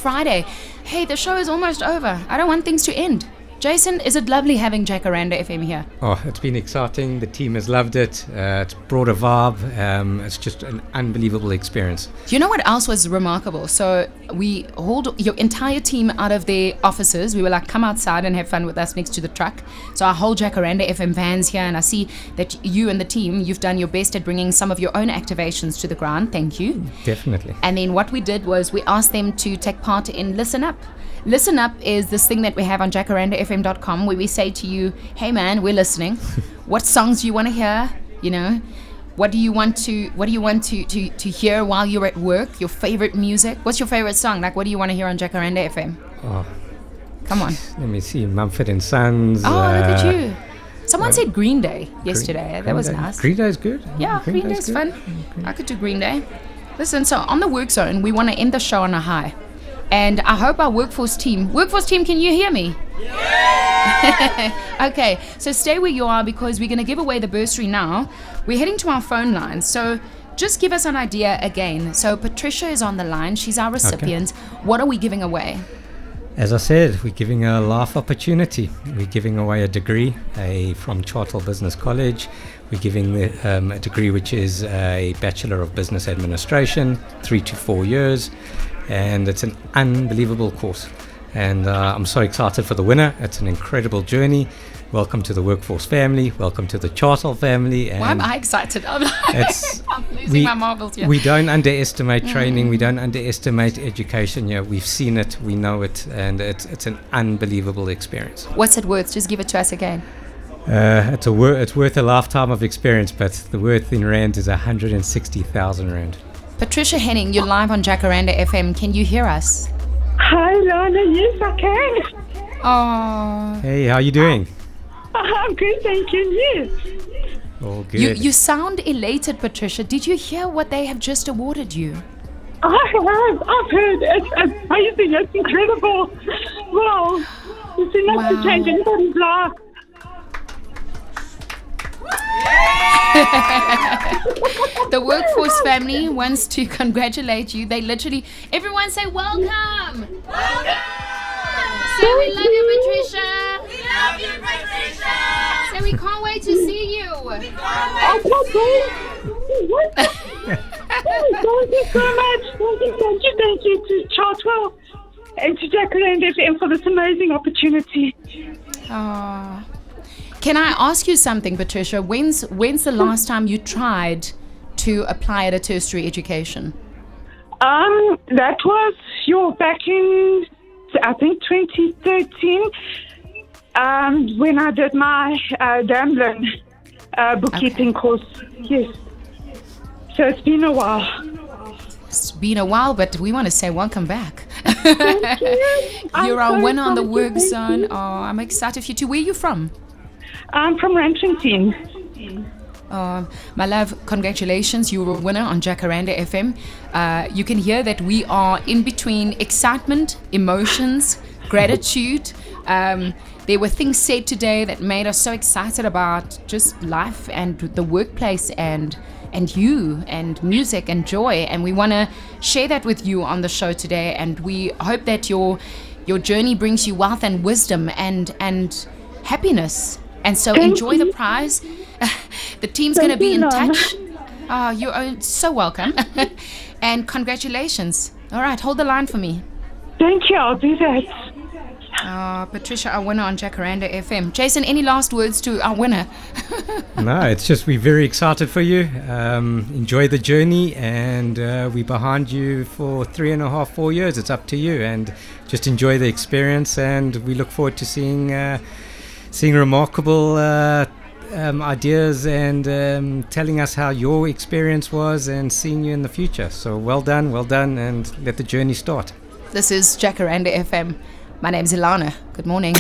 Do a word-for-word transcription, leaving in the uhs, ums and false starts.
Friday. Hey, the show is almost over. I don't want things to end. Jason, is it lovely having Jacaranda F M here? Oh, it's been exciting. The team has loved it. Uh, it's brought a vibe. Um, it's just an unbelievable experience. Do you know what else was remarkable? So we hauled your entire team out of their offices. We were like, come outside and have fun with us next to the truck. So our whole Jacaranda F M vans here, and I see that you and the team, you've done your best at bringing some of your own activations to the ground. Thank you. Definitely. And then what we did was we asked them to take part in Listen Up. Listen Up is this thing that we have on jacaranda f m dot com where we say to you, hey man, we're listening. What songs do you want to hear? You know, what do you want to what do you want to, to, to hear while you're at work? Your favorite music? What's your favorite song? Like, what do you want to hear on Jacaranda F M? Oh, come on. Let me see. Mumford and Sons. Oh, uh, look at you. Someone uh, said Green Day yesterday. Green, that was Green nice. Green Day's good. Yeah, Green, Green Day's, Day's fun. Green. I could do Green Day. Listen, so on the Work Zone, we want to end the show on a high. And I hope our workforce team, workforce team, can you hear me? Yeah! Okay, so stay where you are because we're going to give away the bursary now. We're heading to our phone line. So just give us an idea again. So Patricia is on the line. She's our recipient. Okay. What are we giving away? As I said, we're giving a life opportunity. We're giving away a degree a, from Chartwell Business College. We're giving the, um, a degree which is a Bachelor of Business Administration, three to four years. And it's an unbelievable course. And uh, I'm so excited for the winner. It's an incredible journey. Welcome to the Workforce family. Welcome to the Chartwell family. And why am I excited? I'm, like, it's, I'm losing we, my marbles here. We don't underestimate mm. training. We don't underestimate education. Yeah, we've seen it. We know it. And it's it's an unbelievable experience. What's it worth? Just give it to us again. Uh, it's a wor- it's worth a lifetime of experience, but the worth in rand is one hundred sixty thousand rand. Patricia Henning, you're live on Jacaranda F M. Can you hear us? Hi, Lana. Yes, I can. Oh. Hey, how are you doing? I'm good, thank you. Yes. All good. You, you sound elated, Patricia. Did you hear what they have just awarded you? I have. I've heard. It's amazing. It's incredible. Wow. It's enough wow. to change anybody's life. The Workforce family wants to congratulate you. They literally, everyone say welcome. Welcome. Say we love you, Patricia. We love you, Patricia. Say we can't wait to see you. We can't wait to see you. Thank you so much. Thank you, thank you, thank you to Chartwell and to Jacaranda F M for this amazing opportunity. Oh. Can I ask you something, Patricia? When's when's the last time you tried to apply at a tertiary education? Um, that was your back in, I think, twenty thirteen, um, when I did my uh, Damblin uh, bookkeeping okay. course. Yes. So it's been a while. It's been a while, but we want to say welcome back. Thank you. You're I'm our so winner on the Work thank Zone. you. Oh, I'm excited for you too. Where are you from? I'm from Randfontein. Uh, my love, congratulations. You were a winner on Jacaranda F M. Uh, you can hear that we are in between excitement, emotions, gratitude. Um, there were things said today that made us so excited about just life and the workplace and and you and music and joy. And we want to share that with you on the show today. And we hope that your your journey brings you wealth and wisdom and and happiness. And so Thank enjoy you. the prize. The team's going to be in touch. Oh, you're so welcome. And congratulations. All right, hold the line for me. Thank you, I'll do that. Oh, Patricia, our winner on Jacaranda F M. Jason, any last words to our winner? No, it's just we're very excited for you. Um, enjoy the journey, and uh, we're behind you for three and a half, four years. It's up to you, and just enjoy the experience. And we look forward to seeing uh, seeing remarkable uh, um, ideas and um, telling us how your experience was, and seeing you in the future. So well done, well done, and let the journey start. This is Jacaranda F M. My name's Ilana. Good morning.